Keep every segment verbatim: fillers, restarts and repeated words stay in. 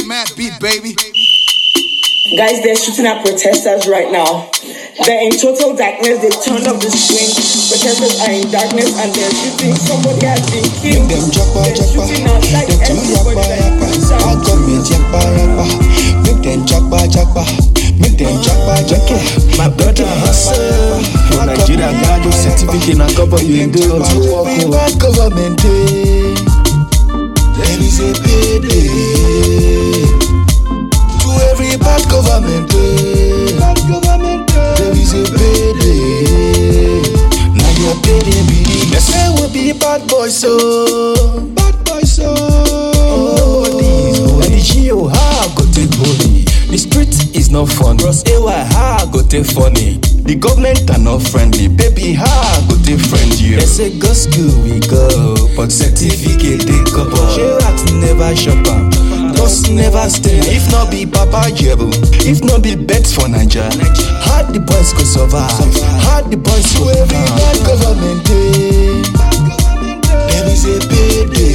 mad beat, baby. Guys, they're shooting at protesters right now. They're in total darkness. They turned off the screen. Protesters are in darkness and they're shooting. Somebody has been killed. Make them japa they're japa. shooting outside. Them too yapa yapa. Our government japa yapa. Make them japa japa. Make them japa japa. My brother hustle. For Nigeria, got your certificate and cover you in the world. Every bad government day, there is a payday. To every bad government day, there is a payday. Now your payday be the they say we be bad boys so bad boys so. Nobody's holy. Gio, how go take holy? The street is not fun. Ross A Y, how go take funny? The government are not friendly. Baby, how go take friend you? They say go school we go, but certificate they cover. She rats never shop up, bus never stay. If not be Papa Jebu, if not be bets for Niger, how the boys go survive? How the boys go every bad government day, there is a payday.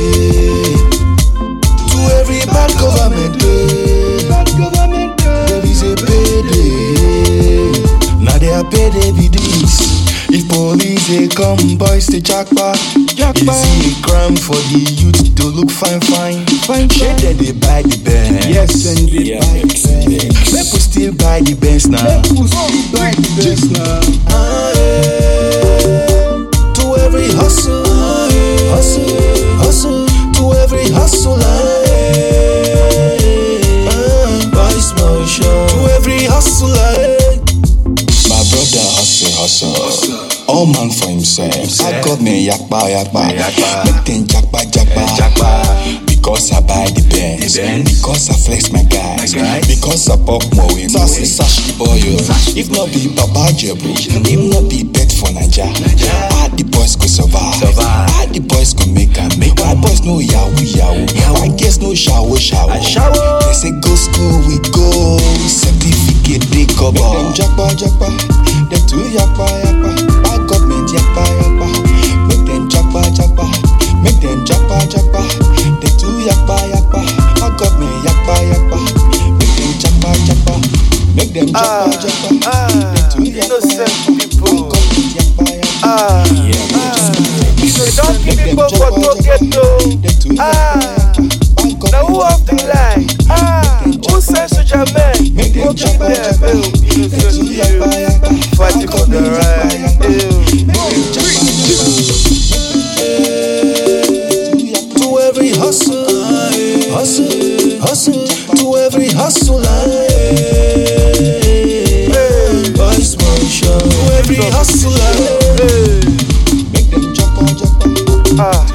To every bad government day, there is a payday. Now they are paid every this. If police they come, boys they jackpot. Easy a crime for the youth to look fine, fine, fine. Shit that they buy the Benz. Yes, and they yeah, buy the Benz. People still buy the Benz now. People still buy the Benz now. Ah, yeah. To every hustle, ah, yeah. hustle, hustle. To every hustle, ah, yeah. ah, boys motion. To every hustle, ah, yeah. My brother hustle, hustle, hustle. All man for himself. I got me yakba, yakba. Make them jakba, jakba. Because I buy the Benz. Because I flex my guys. Because I pop more in Sassy, sash the boy. If not be Baba Jebu, if not be bet for Niger, all the boys go survive. All the boys go make and make. Our boys no yahoo, yahoo. I guess no shower, shower. They say go school, we go. Certificate they cover. Make them jakba, jakba. Them too yakba, yakba. Our government yakba, yakba. Make them jakba, jakba. Make them jakba, jakba. Them too yakba, yakba. Our government yakba, yakba. Make them jakba, jakba. Make them jakba, jakba. Them too yakba, yakba. Our government yakba, yakba. Ah, they don't give people for to get to. Ah, now who have the lie? Ah, who says to Jamaica? Go keep their bill. Fighting for the right. To every hustle, hustle, hustle. To every hustle, boys motion. To every hustle, make them jump on, jump on. Ah.